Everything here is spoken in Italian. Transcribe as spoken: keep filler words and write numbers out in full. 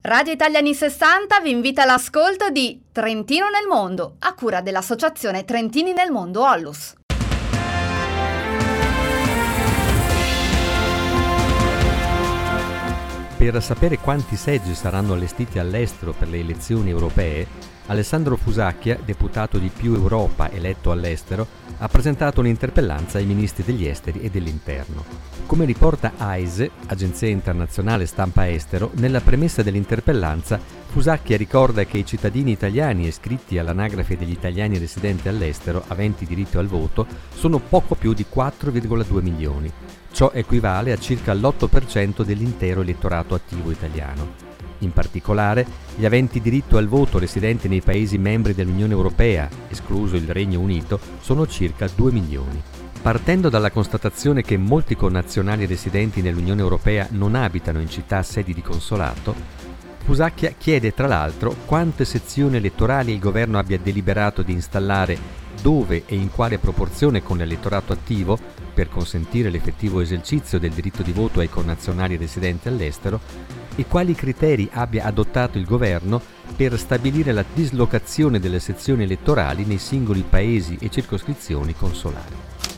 Radio Italiani sessanta vi invita all'ascolto di Trentino nel Mondo, a cura dell'Associazione Trentini nel Mondo Onlus. Per sapere quanti seggi saranno allestiti all'estero per le elezioni europee, Alessandro Fusacchia, deputato di Più Europa eletto all'estero, ha presentato un'interpellanza ai ministri degli esteri e dell'interno. Come riporta A I S E, Agenzia Internazionale Stampa Estero, nella premessa dell'interpellanza Fusacchia ricorda che i cittadini italiani iscritti all'anagrafe degli italiani residenti all'estero aventi diritto al voto sono poco più di quattro virgola due milioni. Ciò equivale a circa l'otto per cento dell'intero elettorato attivo italiano. In particolare, gli aventi diritto al voto residenti nei Paesi membri dell'Unione Europea, escluso il Regno Unito, sono circa due milioni. Partendo dalla constatazione che molti connazionali residenti nell'Unione Europea non abitano in città sedi di consolato, Fusacchia chiede tra l'altro quante sezioni elettorali il governo abbia deliberato di installare, dove e in quale proporzione con l'elettorato attivo, per consentire l'effettivo esercizio del diritto di voto ai connazionali residenti all'estero, e quali criteri abbia adottato il governo per stabilire la dislocazione delle sezioni elettorali nei singoli paesi e circoscrizioni consolari.